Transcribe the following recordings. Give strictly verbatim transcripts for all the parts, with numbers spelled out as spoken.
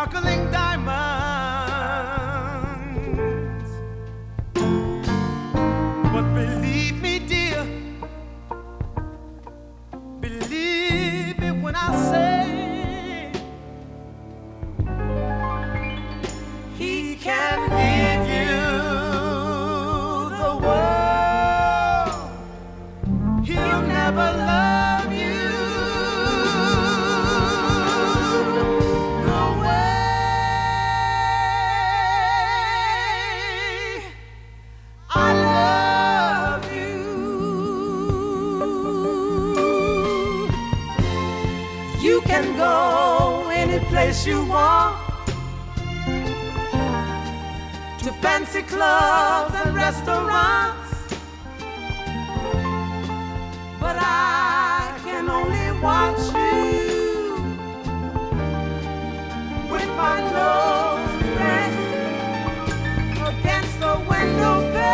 sparkling diamonds. But believe me, dear, believe me when I say he can give you the world. He'll never love you the way I love you. You can go any place you want, to fancy clubs and restaurants, but I can only watch you with my nose pressed against the window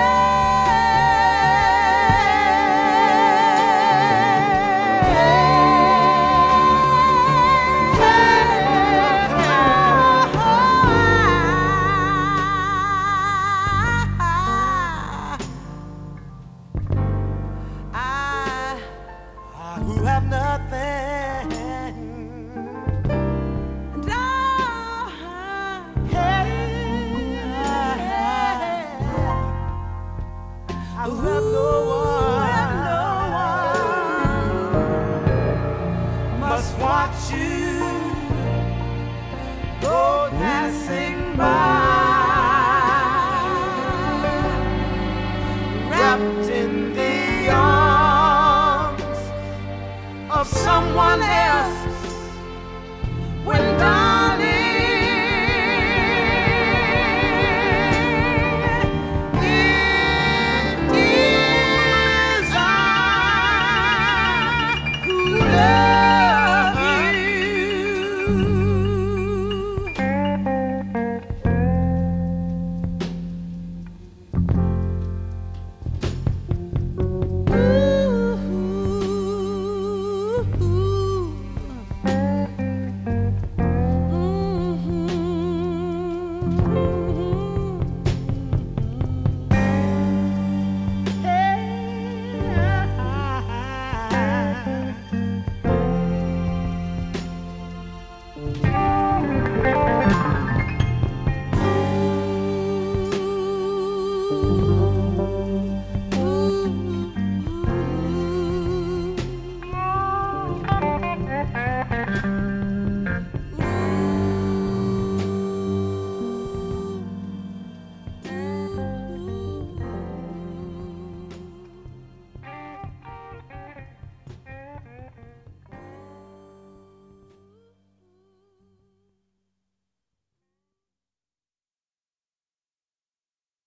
who have nothing, and I, hey, I who have no one, must watch you go dancing by, wrapped in the arms of someone else.